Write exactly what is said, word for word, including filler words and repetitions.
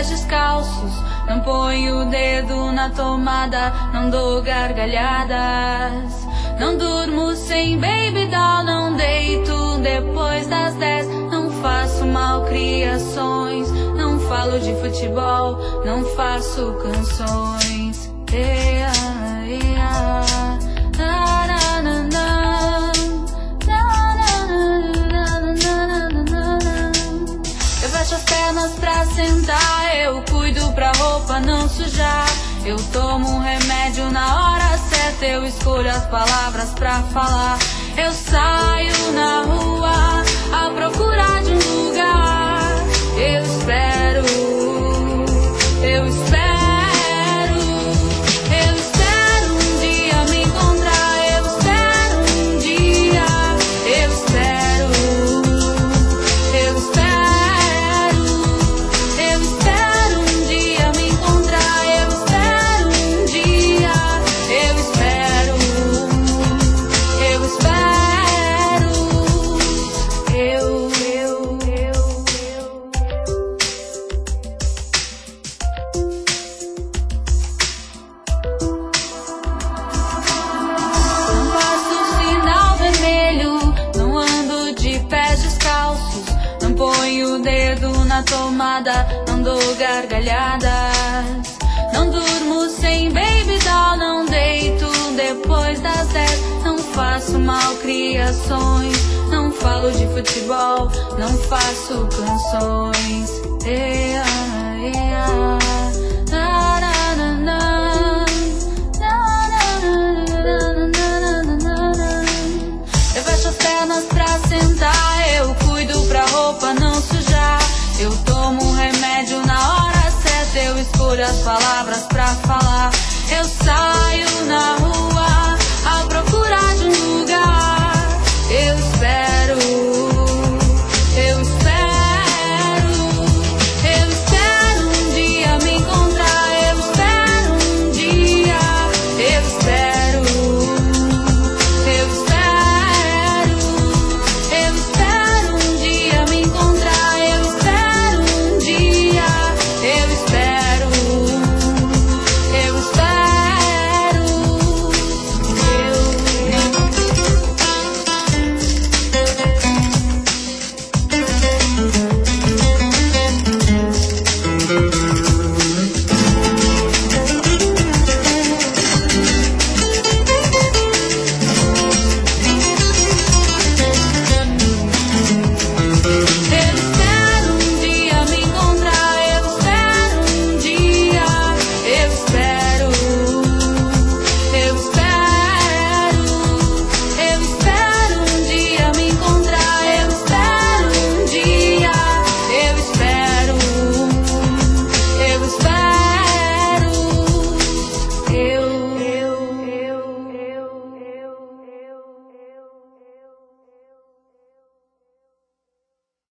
pés descalços, não ponho o dedo na tomada, não dou gargalhadas. Não durmo sem baby doll, não deito depois das dez. Não faço malcriações, não falo de futebol, não faço canções. Yeah, yeah. Na, na, na, na. Eu fecho as pernas pra sentar, eu cuido pra roupa não sujar. Eu tomo um remédio na hora certa, eu escolho as palavras pra falar. Eu saio na rua à procura de um lugar. Eu espero, eu espero. Na tomada, não dou gargalhadas. Não durmo sem baby doll, não deito depois das dez. Não faço malcriações, não falo de futebol, não faço canções. Yeah, yeah. Na, na, na, na. Eu fecho as pernas pra sentar, eu cuido pra roupa não sujar. Eu tomo um remédio na hora certa, eu escolho as palavras pra falar.